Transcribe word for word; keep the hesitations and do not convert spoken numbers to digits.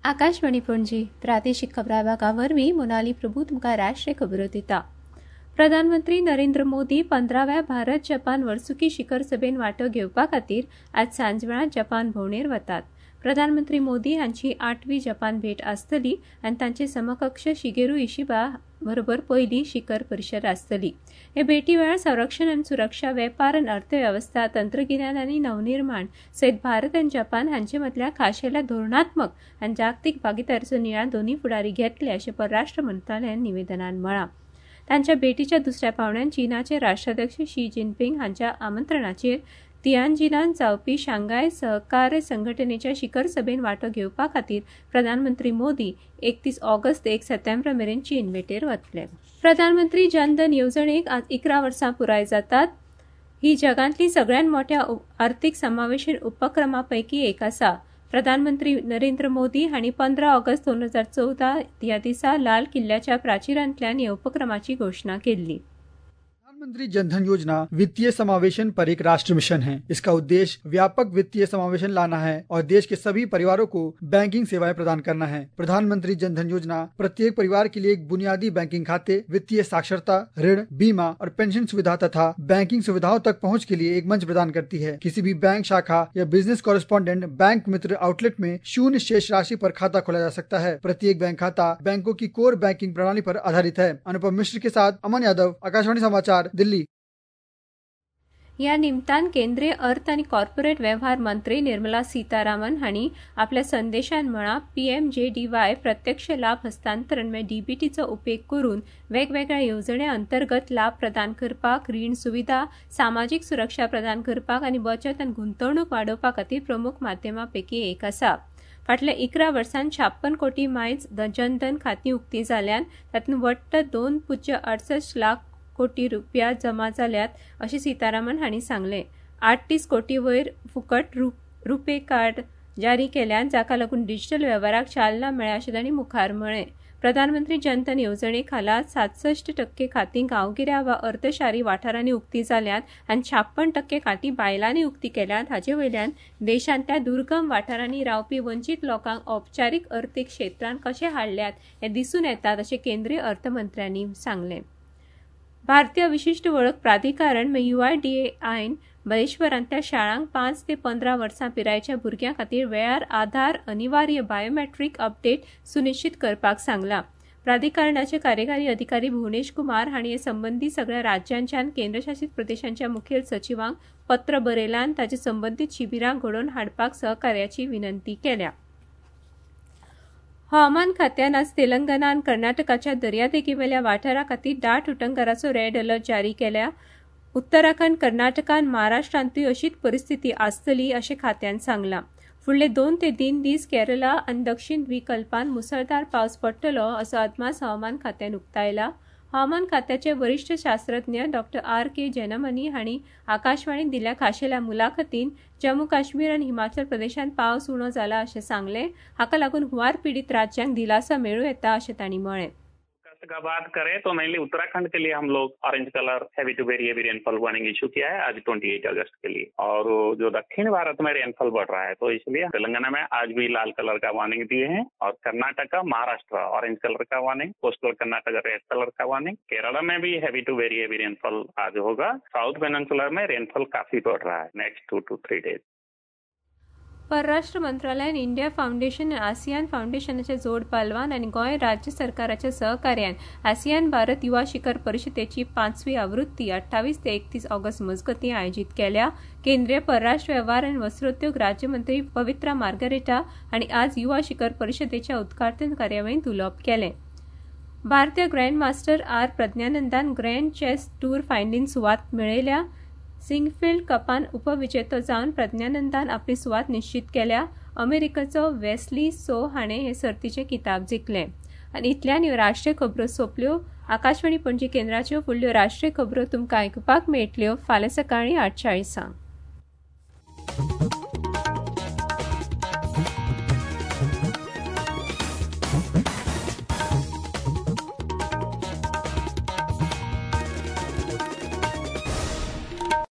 आकाशवाणी पणजी प्रादेशीक खबरां विभागा वरवीं मोनाली प्रभू तुमकां राष्ट्रीय खबरो दिता। प्रधानमंत्री नरेंद्र मोदी पंदराव्या भारत जपान वर्सुकी शिखर सभेत वांटो घेवपा खातीर आज सांजवेळा जपान भोंवडेर वतात। प्रधानमंत्री मोदी हांची आठवी जपान भेट आसतली आनी तांचे समकक्ष शिगेरू इशिबा बरोबर पयली शिखर परिशद आसतली। हे भेटी वेळार संरक्षण आनी सुरक्षा, वेपार आनी अर्थवेवस्था, तंत्रगिन्यान आनी नवनिर्माण सयत भारत आनी जपान हांचे मदल्या खाशेल्या धोरणात्मक आनी जागतीक भागीदारीचो नियाळ दोनूय फुडारी घेतले अशें परराष्ट्र मंत्रालयान निवेदनांत म्हळां। तांच्या भेटीच्या दुसऱ्या पावण्यान चीनाचे राष्ट्राध्यक्ष शी जिनपिंग हांच्या आमंत्रणाचेर तियानजिनांत जावपी शांघाय सहकार्य संघटनेच्या शिखर सभेत वांटो घेवपा खातीर प्रधानमंत्री मोदी एकतीस ऑगस्ट ते एक सप्टेंबर मेरेन चीन भेटेर वतले। प्रधानमंत्री जनधन येवजणेक आज इकरा वर्सां पुराय जातात। ही जगांतली सगळ्यांत मोठ्या आर्थीक समावेशन उपक्रमा पैकी एक आसा। प्रधानमंत्री नरेंद्र मोदी हांणी पंदरा ऑगस्ट दोन हजार चौदा ह्या दिसा लाल किल्ल्याच्या प्राचीरांतल्यान ह्या उपक्रमाची घोषणा केल्ली। प्रधानमंत्री जनधन योजना वित्तीय समावेशन पर एक राष्ट्र मिशन है। इसका उद्देश्य व्यापक वित्तीय समावेशन लाना है और देश के सभी परिवारों को बैंकिंग सेवाएं प्रदान करना है। प्रधानमंत्री जनधन योजना प्रत्येक परिवार के लिए एक बुनियादी बैंकिंग खाते, वित्तीय साक्षरता, ऋण, बीमा और पेंशन सुविधा तथा बैंकिंग सुविधाओं तक पहुंच के लिए एक मंच प्रदान करती है। किसी भी बैंक शाखा या बिजनेस कॉरेस्पॉन्डेंट बैंक मित्र आउटलेट में शून्य शेष राशि पर खाता खोला जा सकता है। प्रत्येक बैंक खाता बैंकों की कोर बैंकिंग प्रणाली पर आधारित है। अनुपम मिश्र के साथ अमन यादव, आकाशवाणी समाचार, दिल्ली। ह्या निमतान केंद्रीय अर्थ आनी कॉर्पोरेट वेव्हार मंत्री निर्मला सीतारामन हांणी आपल्या संदेशांत म्हळां, पीएमजेडीवाय प्रत्यक्ष लाभ हस्तांतरण म्हणजे डीबीटीचो उपेग करून वेगवेगळ्या येवजण्या अंतर्गत लाभ प्रदान करपाक, रीण सुविधा, सामाजीक सुरक्षा प्रदान करपाक आनी बचत आनी गुंतवणूक वाडोवपा खातीर प्रमुख माध्यमां पैकी एक आसा। फाटल्या इकरा वर्सांत छाप्पन कोटी मायज जनधन खातीं उक्तीं जाल्यांत, तातूंत वट्ट दोन पुज्य अडसष्ट लाख कोटी रुपया जमा जाल्यात अशें सीतारामन हांणी सांगलें। आठतीस कोटी वयर फुकट रुपे कार्ड जारी केल्यात, जाका लागून डिजिटल वेव्हाराक चालना मेळ्ळ्या अशें तांणी मुखार म्हळें। प्रधानमंत्री जनधन येवजणे खाला सातसष्ट टक्के खातीं गांवगिऱ्या वा अर्दशारी वाठारांनी उक्तीं जाल्यात आनी छाप्पन टक्के खातीं बायलांनी उक्तीं केल्यात। हाचे वयल्यान देशांतल्या दुर्गम वाठारांनी रावपी वंचीत लोकांक औपचारीक अर्थीक क्षेत्रांत कशे हाडल्यात हें दिसून येतात अशें केंद्रीय अर्थमंत्र्यांनी सांगलें। भारतीय विशिष्ट वळख प्राधिकरण यूआयडीएआयन देशभरांतल्या शाळांक पांच ते पंदरा वर्सां पिरायेच्या भुरग्यां खातीर वेळार आधार अनिवार्य बायोमेट्रीक अपडेट सुनिश्चित करपाक सांगलां। प्राधिकरणाचे कार्यकारी अधिकारी भुवनेश कुमार हांणी हे संबंदी सगळ्या राज्यांच्या आनी केंद्रशासीत प्रदेशांच्या मुखेल सचिवांक पत्र बरयलां आनी ताचे संबंधीत शिबिरां घडोवन हाडपाक सहकार्याची विनंती केल्या। हवामान खात्यान आज तेलंगणा आनी कर्नाटकाच्या दर्यादेगेवेल्या वाठारा खातीर दाट उटंगराचो रेड अलर्ट जारी केल्या। उत्तराखंड, कर्नाटका आनी महाराष्ट्रांतूय अशीच परिस्थिती आसतली अशें खात्यान सांगलां। फुडले दोन ते तीन दीस केरळा आनी दक्षिण द्वीपकल्पांत मुसळधार पावस पडटलो असो अदमास हवामान खात्यान उक्तायला। हवामान खात्याचे वरिष्ठ शास्त्रज्ञ डॉक्टर आर के जेनमनी हांणी आकाशवाणीक दिल्ल्या खाशेल्या मुलाखतीन जम्मू काश्मीर आनी हिमाचल प्रदेशांत पावस उणो जाला अशें सांगलें। हाका लागून हुंवार पीडित राज्यांक दिलासा मेळूं येता अशें तांणी म्हळें। का बात करें तो मेनली उत्तराखंड के लिए हम लोग orange colour heavy to very heavy rainfall warning issue किया है आज अट्ठाईस अगस्त के लिए, और जो दक्षिण भारत में रेनफॉल बढ़ रहा है तो इसलिए तेलंगाना में आज भी लाल कलर का वार्निंग दिए हैं, और कर्नाटका, महाराष्ट्र ऑरेंज कलर का warning, coastal Karnataka red colour का वार्निंग। केरला में भी heavy to very heavy rainfall आज होगा। साउथ पेनिनसुला में रेनफॉल काफी बढ़ रहा है next two to three days. परराष्ट्र मंत्रालयान इंडिया फाउंडेशन आनी आसियान फाउंडेशनाचे जोड पालवान आनी गोंय राज्य सरकाराच्या सहकार्यान आसियान भारत युवा शिखर परिशदेची पांचवी आवृत्ती अठ्ठावीस ते एकतीस ऑगस्ट मजगतीं आयोजीत केल्या। केंद्रीय परराष्ट्र वेव्हार आनी वस्त्रोद्योग राज्यमंत्री पवित्रा मार्गारेटा हांणी आज युवा शिखर परिशदेच्या उद्घाटन कार्यावळींत उलोवप केलें। भारतीय ग्रँडमास्टर आर प्रज्ञानंदान ग्रँड चेस टूर फायनलींत सुवात मेळयल्या। सिंगफील्ड कपान उपविजेतो जावन प्रज्ञानंदान आपली सुवात निश्चित केल्या। अमेरिकेचो वेस्ली सो हाणें हे सर्तीचे किताब जिखले। आनी इतल्यान ह्यो राष्ट्रीय खबरो सोंपल्यो। आकाशवाणी पणजी केंद्राच्यो फुडल्यो राष्ट्रीय खबरो तुमकां आयकुपाक मेळटल्यो फाल्यां सकाळीं आठ चाळीसांक।